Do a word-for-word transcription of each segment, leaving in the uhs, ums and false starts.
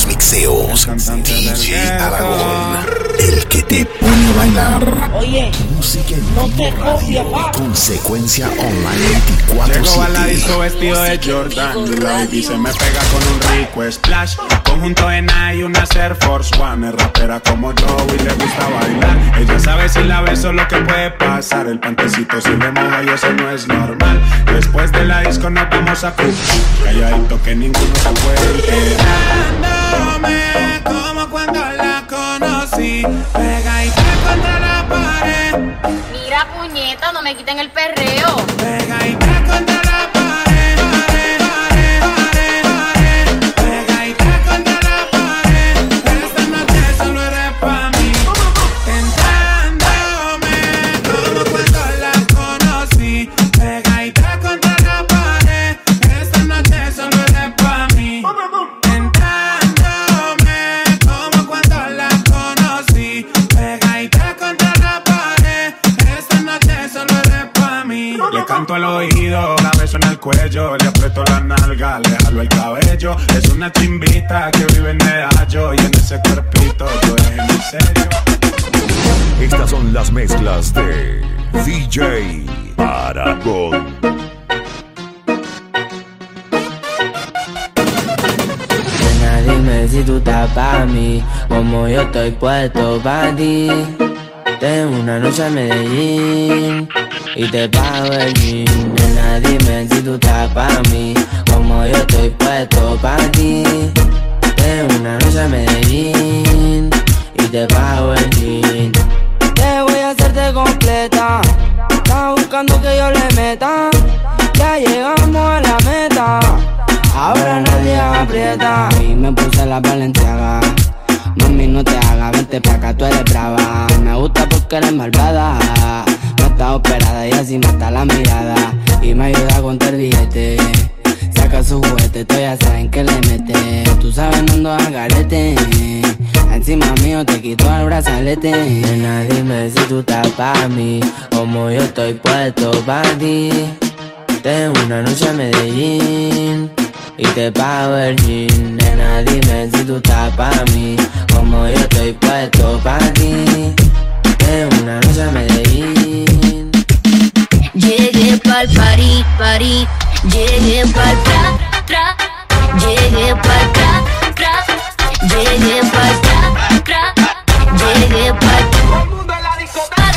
mixeos, D J Aragón, el que te pone a bailar. Oye, música en no vivo, te radio, copies, consecuencia online veinticuatro Llego a la disco siete. vestido de Jordan y la baby se me pega con un rico splash. Conjunto en I y una Air Force One. Es rapera como yo y le gusta bailar. Ella sabe si la beso lo que puede pasar. El pantecito si le moja y eso no es normal. Después de la disco nos vamos a Cuba. Calladito que ninguno se puede enterar. Dándome como cuando la conocí. Pegadita contra la pared. Mira, puñeta, no me quiten el perreo. Pegadita contra la pared, pared, pared, pared, pared. Pegadita contra la pared. Esta noche solo eres pa' mí. Entrándome como cuando la conocí. Pegadita contra la pared. Esta noche solo eres pa' mí. Entrándome como cuando la conocí. Pegadita contra la pared. Esta noche solo eres pa' mí. Le canto al oído, la beso en el cuello, le aprieto la nalga, le jalo el cabello. Es una chimbita que vive en Medallo y en ese cuerpito yo es en serio. Estas son las mezclas de D J Aragón. Nena, dime si tú estás pa' mí, como yo estoy puesto pa' ti. Tengo una noche en Medellín y te pago el jean. Nena, dime si tú estás pa' mí, como yo estoy puesto pa' ti. Tengo una noche en Medellín y te pago el jean. Te voy a hacerte completa, estás buscando que yo le meta. Ya llegamos a la meta, ahora nadie aprieta. Y me puse la Balenciaga. Mami, no te hagas, vente pa' acá, tú eres brava. Me gusta porque eres malvada. No está operada y así mata la mirada. Y me ayuda a contar billetes. Saca su juguete, tú ya saben que le mete. Tú sabes, no ando al garete. Encima mío te quito el brazalete. Nena, dime si tú estás pa' mí, como yo estoy puesto pa' ti. Tengo una noche en Medellín y te pago el jean. Nena, dime si tú estás pa' mí, como yo estoy puesto pa' ti. Tengo una noche en Medellín. Llegué pa'l party, party. Llegué pa'l tra, tra. Llegué pa'l tra, tra. Llegué pa'l tra, tra. Llegué pa'l tra, tra,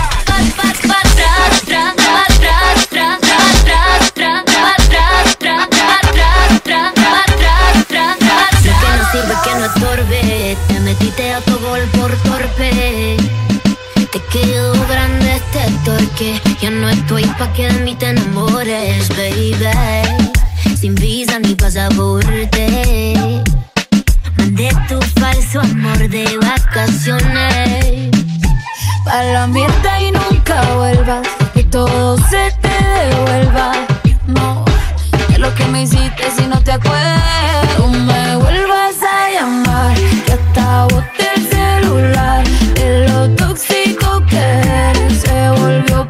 tra, tra, tra, tra, tra, tra, tra. Sé que no sirve, que no estorbe. Te metiste a tu gol por torpe. Te quedó grande este torque. Ya no estoy pa' que de mí te enamores, baby. Sin visa ni pasaporte. Mandé tu falso amor de vacaciones pa' la mierda y nunca vuelvas. Que todo se te devuelva. No, es lo que me hiciste si no te acuerdas. No me vuelvas a llamar, que hasta boté el celular. De lo tóxico que eres se volvió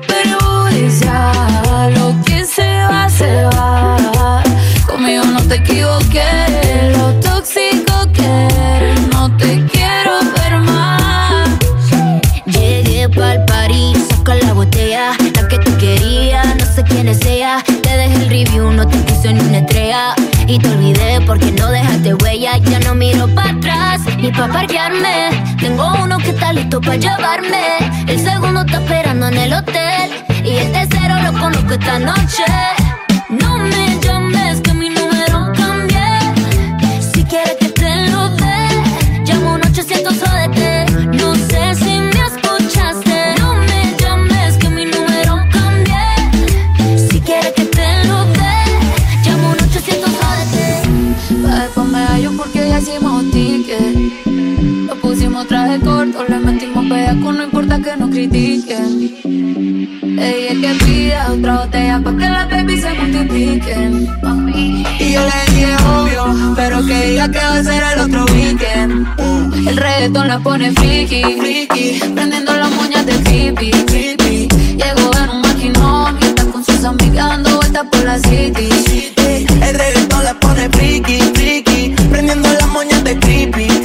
perjudicial. Lo que se va, se va. Conmigo no te equivoqué. Lo tóxico que eres, no te quiero ver más. Llegué pa'l party, saca la botella, la que tú querías, no sé quién es ella. Te dejé el review, no te puse ni una estrella. Y te olvidé porque no dejaste huella. Ya no miro para atrás, ni pa' parquearme. Tengo uno que está listo pa' llevarme. El segundo está esperando en el hotel. Y el tercero lo conozco esta noche. No me llames que mi número cambié. Si quieres que te lo dé, llamo un ochocientos O D T. No sé si me escuchaste. No me llames que mi número cambié. Si quieres que te lo dé, llamo un ochocientos O D T. Pa' después me hallo porque ya hicimos ticket. Lo pusimos traje corto, le metimos bellaco, no importa que nos critiquen. Ella es que pida otra botella pa' que las baby se multipliquen. Y yo le dije obvio, pero que diga que va a ser el otro weekend. uh, El reggaetón la pone friki, friki, prendiendo las moñas del creepy, creepy. Llegó en un maquinón y está con sus amigas dando vueltas por la city, city. El reggaetón la pone friki, friki, prendiendo las moñas de creepy.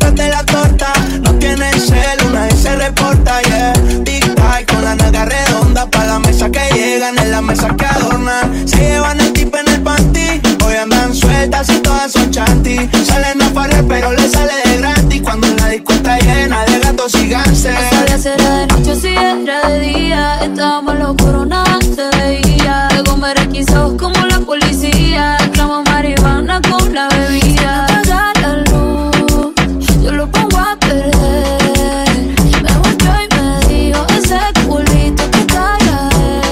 detrás de la torta. No tiene cel, una vez se reporta, yeah. Tic-tac con la nalga redonda, pa' la mesa que llegan, en la mesa que adornan. Se llevan el tip en el panty, hoy andan sueltas y todas son chanty. Salen a parar pero le sale de gratis, cuando la disco está llena de gatos y ganses. No sabía si era de noche o si era de día, estábamos locos, nada se veía. Luego me requisó como la policía, reclamo marihuana con la bebida. Apaga la luz, yo lo pongo a perder. Me volvió y me dijo ese culito que calla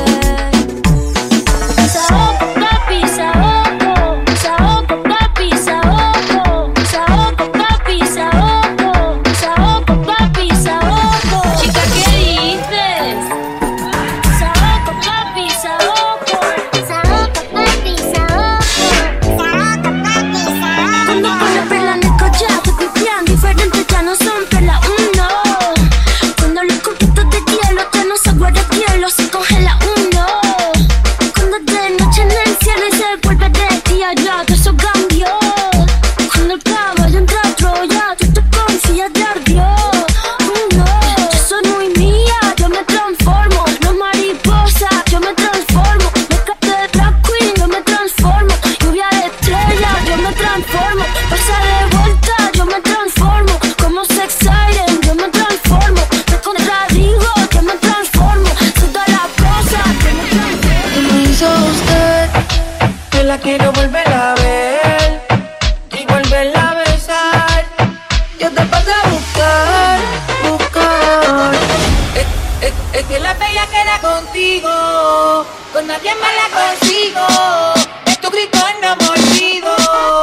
él. Saoco, papi, saoco, saoco, papi, saoco, saoco, papi, saoco, saoco, papi, saoco. Chica, ¿qué dices? Saoco, papi, saoco, saoco, papi, saoco, saoco, papi, saoco. Cuando pone perla en el collar, te pipián diferente, ya no son perla uno. Cuando los coquitos de hielo ya no se guarda hielo, se congela uno. Cuando es de noche en el cielo y se vuelve de día, ya todo eso cambió. Cuando el caballo entra a Troya, tú te confías de ardió. Uno, yo soy muy mía, yo me transformo. No mariposa, yo me transformo. Me capté de drag queen, yo me transformo. Lluvia de estrellas, yo me transformo. Fuerza de vuelta, yo me transformo. Como sex siren, yo me transformo. Me contradigo, yo me transformo. Soy toda la cosa, yo me transformo. Y me hizo usted, que la quiero volver a ver y volverla a besar. Yo te paso a buscar, buscar. es, es, es que la bella queda contigo, con nadie más la consigo. Es tu grito enamorado.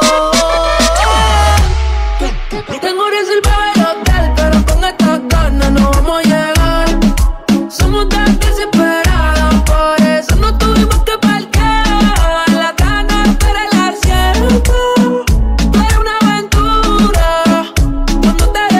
Tengo reservado el hotel, pero con estas ganas no vamos a llegar. Somos tan desesperadas, por eso no tuvimos que parquear. La gana espera el asiento. Tú eres una aventura cuando te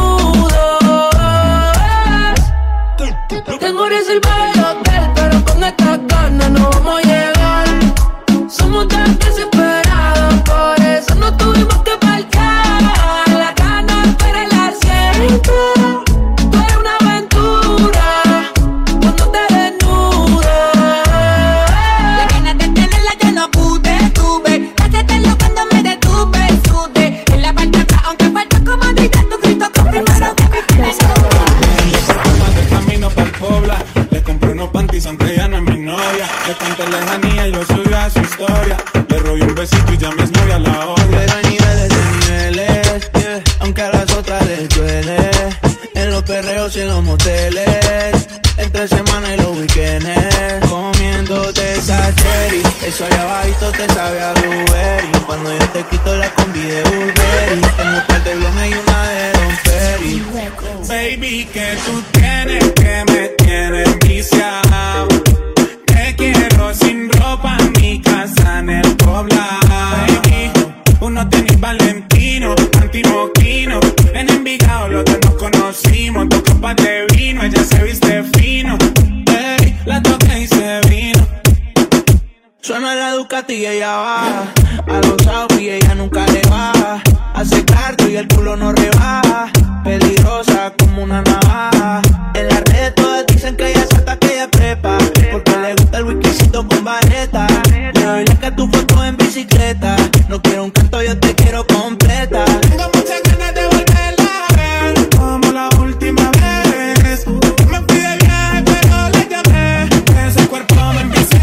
desnudas. Tengo reservado el hotel, pero con estas ganas no vamos a llegar. Somos tan desesperadas, por eso no tuvimos que parquear. La gana espera el asiento. Tú eres una aventura cuando te desnudas. La ganas de tenerla yo no pude, tuve. Hacértelo cuando me detuve, sudé. En la parte de atrás, aunque falta comodidad, tu grito confirmaron que me tienes. De camino pa'l Pobla, le compré unos panties aunque ella no es mi novia. Le conté lejanía y lo subió a su historia. Le robé un besito y ya mi exnovia la odia. Pero hay niveles de niveles, yeah. Aunque a las otras les duele. En los perreos y en los moteles, entre semana y los weekends, comiéndote esa cherry. Eso allá abajito te sabe a blueberry. Cuando yo te quito la combi de Burberry, tengo un par de blones y una de Don Perry. Baby, que tú tienes que me tienes viciado. Te quiero sin ropa en mi casa en el poblado. Baby, uno tenis Valentino, antimoquino. En Envigado los dos nos conocimos. Dos copas de vino, ella se viste fino. Ey, la toqué y se vino. Suena la Ducati y ella baja. A los autos y ella nunca le baja. Hace carto y el culo no rebaja. Peligrosa como una navaja. En las redes todas dicen que ella salta, que ella prepa. Porque le gusta el whiskycito con vareta. Le doy like a tu foto en bicicleta. No quiero un canto, yo te quiero completa. Tengo muchas ganas de volverla a ver, como la última vez. Me fui de viaje pero la llamé. Ese cuerpo me envicié.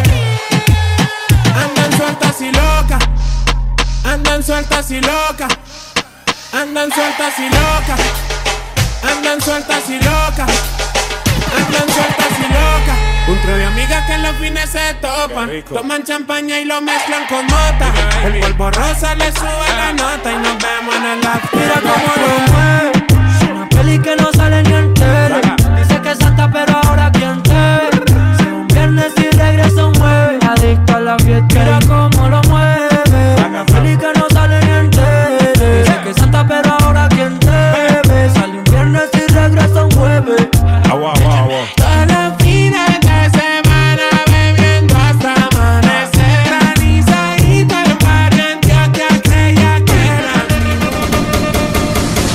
Andan sueltas y locas. Andan sueltas y locas. Andan sueltas y locas. Andan sueltas y locas. Andan sueltas y locas. Un trío de amigas que en los fines se topan. Toman champaña y lo mezclan con mota. El polvo rosa le sube la nota y nos vemos en el after. Mira cómo lo mueve. Es una peli que no sale ni en tele. Dice que es santa pero ahora quién te ve. Si un viernes y regresa un jueves. Adicto a la fiesta. Mira cómo lo mueve. Una peli que no sale ni en tele. Dice que es santa pero ahora quién te ve. Sale un viernes y regresa un jueves. Agua, agua, agua. Todos los fines de semana bebiendo hasta amanecer. Granizadito en barrio Antioquia que ella quiera.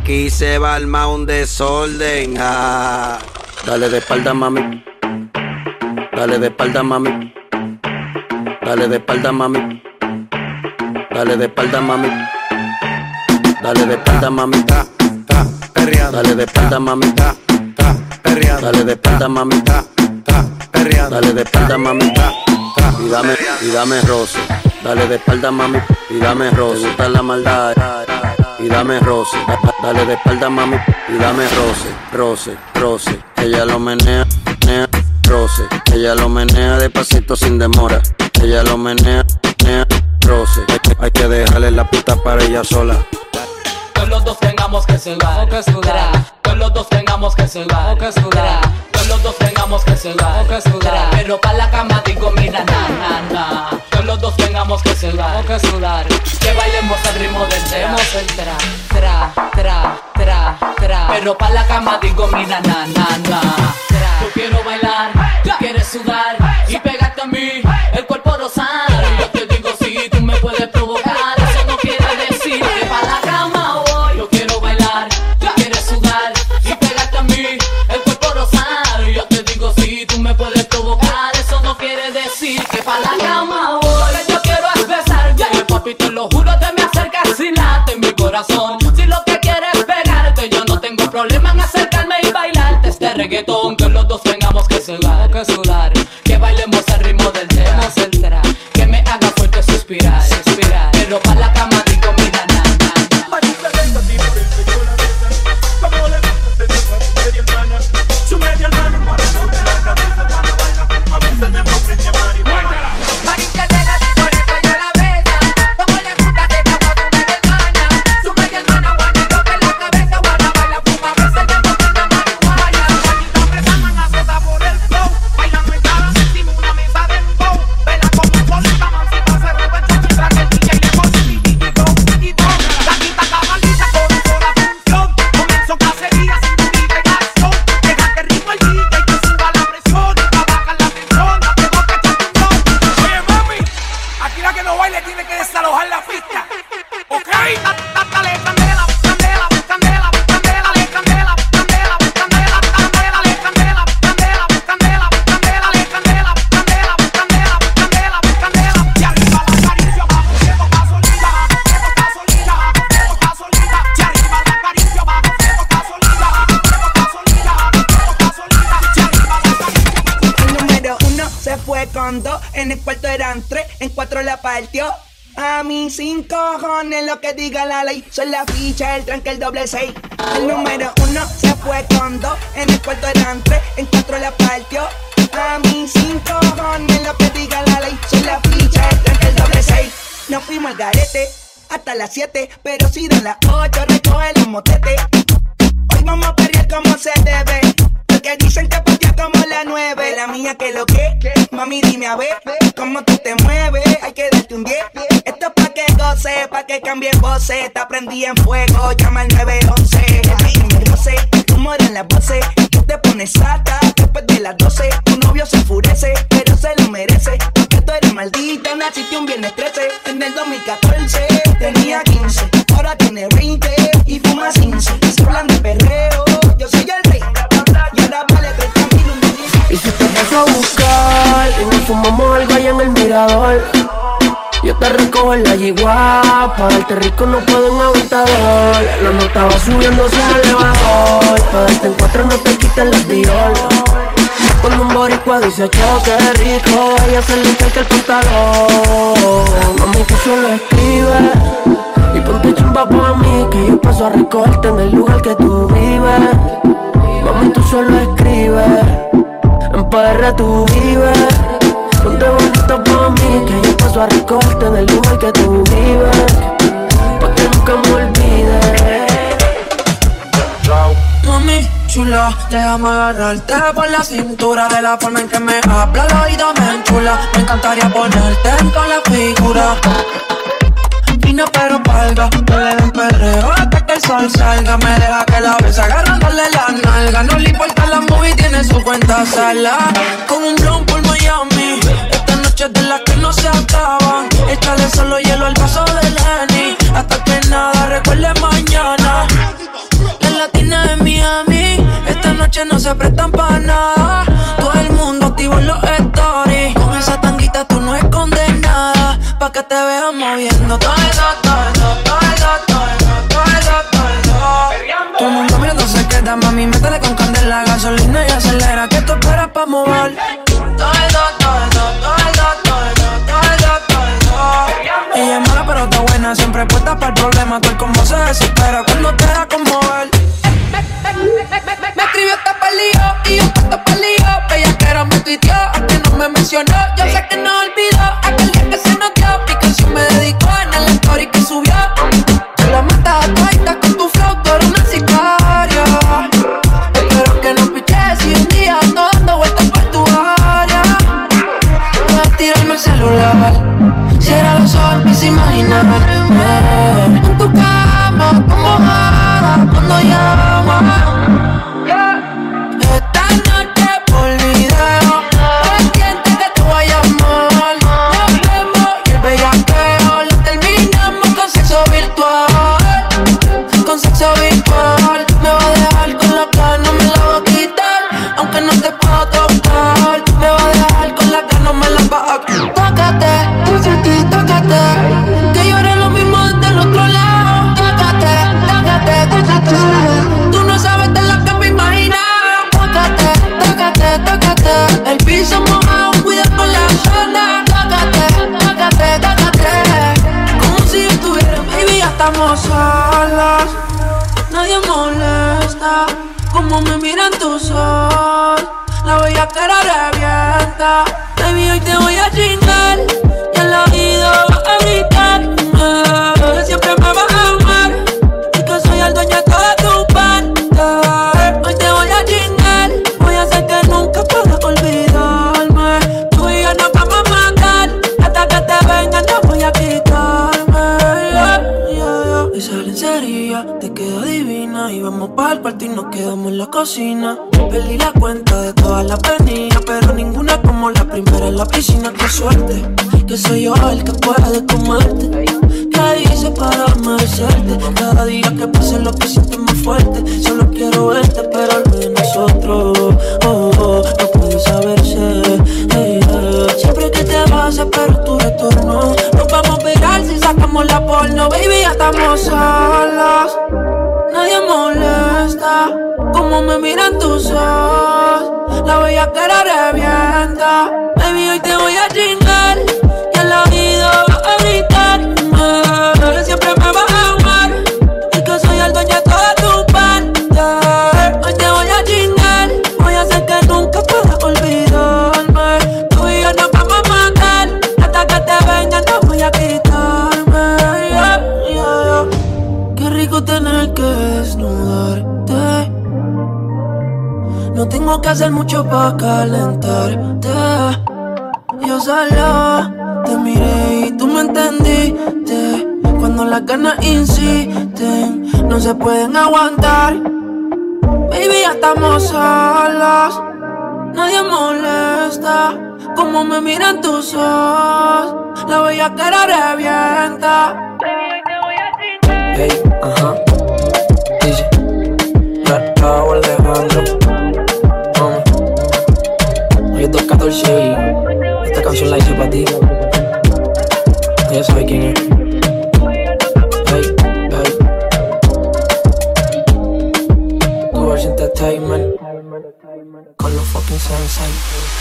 aquí se va a armar un desorden. Ah. Dale de espalda, mami. Dale de espalda, mami. Dale de espalda, mami. Dale de espalda, mami. Dale de espalda, mami. Ta, ta, perreando. Dale de espalda, mami. Ta, ta, perreando. Dale de espalda, mami. Ta, ta, perreando. Dale de espalda, mami. Ta, ta, y dame, y dame roce. Dale de espalda, mami. Y dame roce. Te gusta la maldad. Y dame roce. Dale de espalda, mami. Y dame roce, roce, roce. Ella lo menea, menea, roce. Ella lo menea despacito sin demora. Ella lo menea, menea, roce. Hay, hay que dejarle la pista para ella sola. Que los dos tengamos que sudar, que sudar. Que los dos tengamos que sudar, que sudar. Que los dos tengamos que sudar, que sudar. Pero pa' la cama digo mira na na na. Que los dos tengamos que sudar, que sudar. Que bailemos al ritmo del tra, tra, tra, tra, tra, tra. Pero pa' la cama digo mira na na na. Yo quiero bailar, tú quieres sudar y pegarte a mí, el cuerpo rosar. Yo te digo si tú me puedes provocar, eso no quiere decir que pa' la cama voy. Yo quiero bailar, tú quieres sudar y pegarte a mí, el cuerpo rosar. Yo te digo si tú me puedes provocar, eso no quiere decir que pa' la cama voy. Lo que yo quiero es besarte, papi, te lo juro, te me acercas y late en mi corazón. Si lo que quieres es pegarte, yo no tengo problema en acercarme y bailarte este reggaetón. Que los dos tengamos que sudar, que sudar. Que bailemos al ritmo del tra, que me haga fuerte suspirar, suspirar. Pero pa' la cama digo mira na na na. Su media hermana, la cabeza cuando baila, a veces me prende a marihuana. Marita de la discoteca yo la besa, como le gusta de cabo tu media hermana. Su media hermana guana toca la cabeza, guana baila, fuma, a veces me prende a marihuana. Marita presaman a sota por el flow, bailan mechadas encima una mesa de bow. Vela como solita, mancita se roba el choque, trae el D J le pone titito, titito. La quinta cabalita con un sola función, comenzó cacería sin vida y acción. Deja que ritmo el D J que suba la presión, y baja la tensión, la tengo que echar un don. Oye mami, aquí la que no baile tiene que desalojar la pista, ¿ok? Dale candela, candela, candela, candela, le candela, candela, candela, candela, le candela, candela, candela, candela, le candela, candela, candela, candela, candela. Y arriba la caricia, vamos, que toca solita, que toca solita, que toca solita. Y arriba la caricia, vamos, que toca solita, que toca solita, que toca solita. Y arriba la caricia. El número uno se fue con dos, en el cuarto eran tres, en cuatro la partió. A mí sin cojones lo que diga la ley, son la ficha, el tranque, el doble seis. El número uno se fue con dos, en el cuarto eran tres, en cuatro la partió. A mí sin cojones lo que diga la ley, son la ficha, el tranque, el doble seis. Nos fuimos al garete hasta las siete, pero si dan las ocho recoge los motetes. Hoy vamos a perrear como se debe, porque dicen que patea como la nueve. La mía que lo que, mami dime a ver cómo tú te mueves, hay que darte un diez. Esto es pa' que goce, pa' que cambie voces. Te prendí en fuego, llama al nueve once. Me roce, tú mueres en las voces, tú te pones sata después de las doce. Tu novio se enfurece, pero se lo merece, porque tú eres maldita, naciste un viernes trece. En el dos mil catorce tenía quince, ahora tiene veinte y fuma quince. Se hablan de perreo, yo soy el rey, y ahora vale treinta mil un día. Y si te paso a buscar y nos fumamos algo allá en el mirador, yo te recojo en la yigua, para darte rico no puedo en aventador. La nota va subiéndose al elevador, para darte en cuatro no te quites las Dior. Cuando un boricua dice choque rico, a ella se le echa el pantalón. Mami, tú solo escribes y ponte chimba pa' mí, que yo paso a recogerte en el lugar que tú vives. Mami, tú solo escribes, en P R tú vives. Ponte bonita pa' mí, que yo paso a recogerte en el lugar que tú vives, pa' que nunca me olvides. Mami chula, déjame agarrarte por la cintura. De la forma en que me habla el oído me enchula. Me encantaría ponerte con la figura fina pero palga, me le den perreo hasta que el sol salga. Me deja que la besa agarrándole la nalga. No le importa la movie, tiene su cuenta sala. Con un blon por Miami, esta noche es de las que no se acaban. Échale solo hielo al vaso de Lenny, hasta que nada recuerde mañana. noche no se prestan para nada. Todo el mundo activo en los stories. Con esa tanguita tú no escondes nada. Pa' que te vean moviendo todo eso, todo eso, todo eso, todo eso, todo eso, todo eso. Todo el mundo mirando se queda, mami, métele con candela, gasolina y acelera. Que tú esperas pa' mover. Todo eso, todo eso, todo eso, todo eso, todo eso, todo eso. Ella es mala pero está buena, siempre puesta para el problema. Tú el combo se desespera cuando te da conmover. Me escribió hasta pa'l lío y yo hasta pa'l lío. Ella que era me tuiteó, a que no me mencionó. Yo sé que no olvidó aquel día que se nos dio. Mi canción me dedicó en el story que subió. Tú la matas a todas con tu flow, tú eres una sicaria. Espero que no piches y un día ando dando vueltas por tu área. Voy a tirarme el celular. Cierra los ojos y imaginarme en tu cama, como mojada cuando llama. Esta noche por video, pendiente que te voy a llamar. Nos vemos y el bellaqueo lo terminamos con sexo virtual. Con sexo virtual. Me va a dejar con la cara, no me la va a quitar. Aunque no te puedo tocar. Me va a dejar con la cara, no me la va a quitar. Tócate, tócate, tócate. Que yo haré lo mismo desde el otro lado. Tócate, tócate, tócate. Tú no sabes de lo que me imaginaba. Tócate, tócate, tócate. El piso mojado, cuida con la zona. Tócate, tócate, tócate. Como si yo estuviera, baby, ya estamos solas. Nadie molesta. Como me miran tus ojos. La bella cara revienta. Baby, hoy te voy a chingar. Y al oído vas a gritar. eh, Siempre me vas a amar. Y que soy el dueño de toda tu parte. Hoy te voy a chingar. Voy a hacer que nunca puedas olvidarme. Tú y yo nos vamos a matar. Hasta que te venga no voy a quitarme. yeah, yeah, yeah. Esa lencería te queda divina. Y vamos pa'l cuarto y nos quedamos en la cocina. Perdí la cuenta de todas las venidas, pero ninguna como la primera en la piscina. Qué suerte, que soy yo el que puede comerte. ¿Qué hice para merecerte? Cada día que pase lo que siento más fuerte. Solo quiero verte, pero lo de nosotros oh, oh, no puede saberse. hey, hey. Siempre que te vas espero tu retorno. Nos vamos a virar si sacamos la porno. Baby, ya estamos solas. Nadie molesta. Como me miran tus ojos. La bella cara revienta. Baby, hoy te voy a chingar. Y al oído vas a gritar. eh, Siempre me vas a amar. Y que soy el dueño de toda tu parte. Hoy te voy a chingar. Voy a hacer que nunca puedas olvidarme. Tú y yo nos vamos a matar. Hasta que te venga no voy a quitarme. yeah, yeah, yeah. Qué rico tener que desnudarte. No tengo que hacer mucho pa' calentarte. Yo solo te miré y tú me entendiste. Cuando las ganas insisten, no se pueden aguantar. Baby, ya estamos solas. Nadie molesta. Como me miran tus ojos. La bella cara revienta. Hey, ajá. Dice Raúl Alejandro. Hoy es dos catorce y esta canción la hice para ti. Ya sabes quién es. Hey, hey. Tours Entertainment con los fucking Sensei.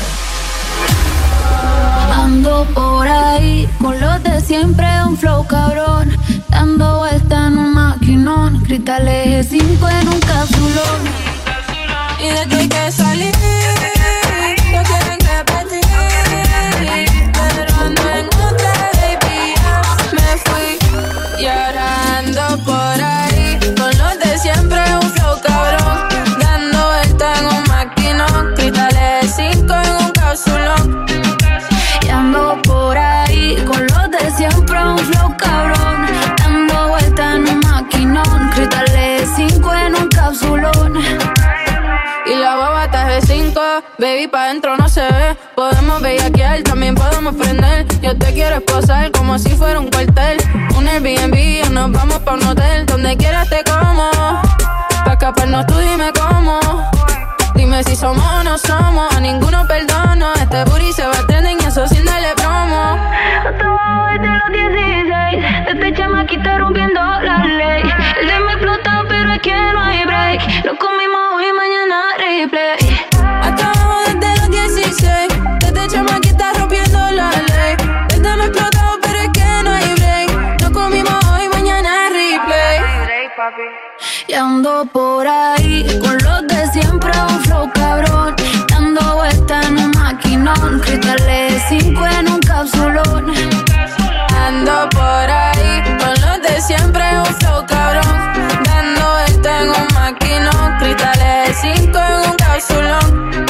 Ando por ahí con los de siempre, un flow cabrón. Dando vuelta en un maquinón. Cristales G cinco en un capsulón. Y de que hay que salir, no quieren repetir. Pero ando en otra, baby, me fui. Y ahora ando por ahí con los de siempre, un flow cabrón. Dando vuelta en un maquinón. Cristales G cinco en un capsulón. Y ando por ahí con los de siempre, un flow cabrón. Dando vuelta en un maquinón. Cristales G cinco en un capsulón. Y la baba está G cinco, baby, pa' dentro no se ve. Podemos bellaquear, también podemos prender. Yo te quiero esposar como si fuera un cuartel. Un Airbnb o nos vamos pa' un hotel. Donde quieras te como, pa' escaparnos tú dime cómo. Si somos o no somos, a ninguno perdono. Este booty se va a tener y eso sin darle promo. Hasta abajo desde los dieciséis. Este chamaquita rompiendo la ley. El de me explotó, pero es que no hay break. Lo comimos hoy y mañana replay. Hasta abajo desde los dieciséis. Este chamaquita rompiendo la ley. El de me explotó, pero es que no hay break. Lo comimos hoy y mañana replay. Y ando por ahí con los de siempre, un flow cabrón. Dando vueltas en un maquinón. Cristales cinco en un capsulón. Ando por ahí con los de siempre, un flow cabrón. Dando vueltas en un maquinón. Cristales cinco en un capsulón.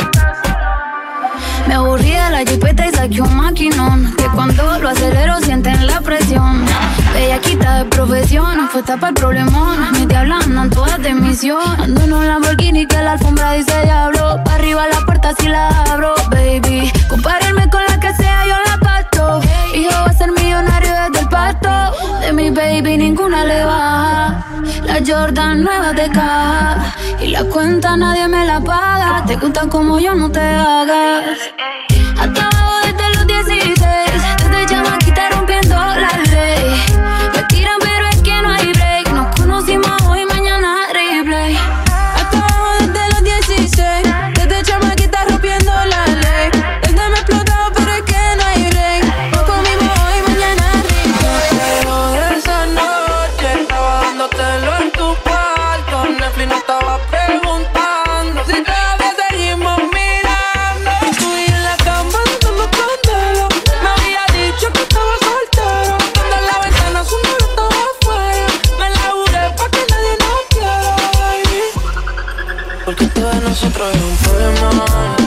Me aburrí de la jipeta y saqué un maquinón. Que cuando lo acelero sienten la presión. Bellaquita de profesión, fue tapa el problemón. Mis diablas andan todas de misión. Ando en un Lamborghini que la alfombra dice diablo. Pa' arriba la puerta si la abro, baby. Compárenme con la que sea, yo la pasto. Hijo va a ser millonario desde el pasto. De mi baby ninguna le baja. La Jordan nueva de caja. Y la cuenta nadie me la paga. Te gustan como yo, no te hagas. Hasta abajo desde los dieciséis. Desde chamaquita rompiendo la ley. Me tiran pero es que no hay break. Nos conocimos hoy, mañana replay. Hasta abajo desde los dieciséis. Desde chamaquita rompiendo la ley. Desde me explotó pero es que no hay break. Nos comimos hoy, mañana replay. Pero de esa noche estaba dándotelo en tu cuarto. Netflix no estaba preguntando si todavía seguimos mirando. Tú y en la cama dando candela. Me había dicho que estaba soltero. Cuando en la ventana su novio estaba afuera. Me la juré pa' que nadie nos viera, baby. Porque todo de nosotros es un problema.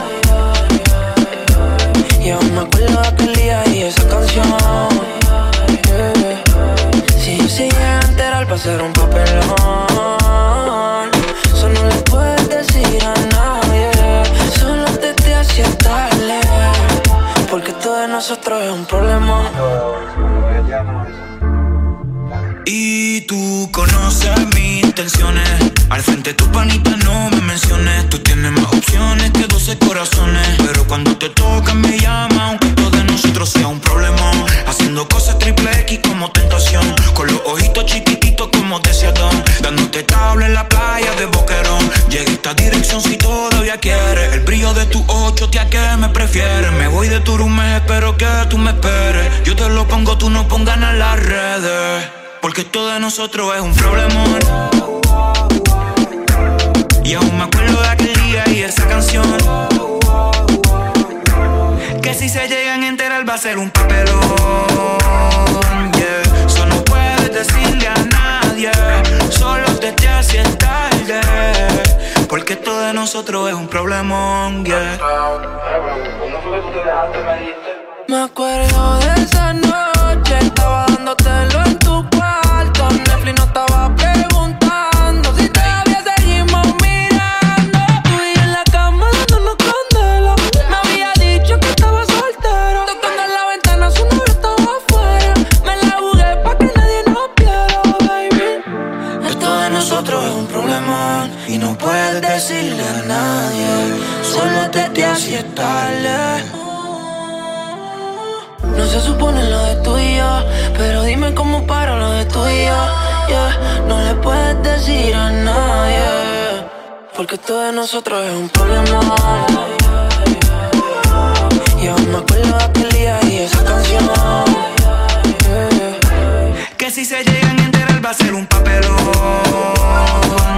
Y aún me acuerdo de aquel día y esa canción. Si yo se llega a enterar va a ser un papelón. Eso no le puedes decir a nadie. Solo desde hacia tarde. Porque todo de nosotros es un problema. Y tú conoces mis intenciones. Al frente de tu panita no me menciones. Tú tienes más opciones que doce corazones. Pero cuando te tocan me llama. Aunque todo de nosotros sea un problema. Haciendo cosas triple X como tentación. Con los ojitos chiquititos como deseadón. Dándote tabla en la playa de Boquerón. Llegué a esta dirección si todavía quieres. El brillo de tus ocho, tía, que me prefieres. Me voy de tu room, espero que tú me esperes. Yo te lo pongo, tú no pongas en las redes. Porque todo de nosotros es un problemón. Y aún me acuerdo de aquel día y esa canción. Que si se llegan a enterar va a ser un papelón, yeah. Eso no puedes decirle a nadie. Solo desde así es tarde. Porque todo de nosotros es un problemón, yeah. Me acuerdo de esa noche. Estaba dándotelo en tu cuarto. Netflix no estaba preguntando si todavía seguimos mirando. Tú y en la cama dándonos candela. Me había dicho que estaba soltero. Tocando en la ventana su novio estaba afuera. Me la jugué pa' que nadie nos viera, baby. Esto de nosotros es un problemón. Y no puedes decirle a nadie. Solo desde así es tarde. No se supone lo de tú y yo, pero dime cómo paro lo de tú y yo, yeah. No le puedes decir a nadie, porque todo de nosotros es un problema. Y aún me acuerdo de aquel día y esa canción, yeah. Que si se llegan a enterar va a ser un papelón.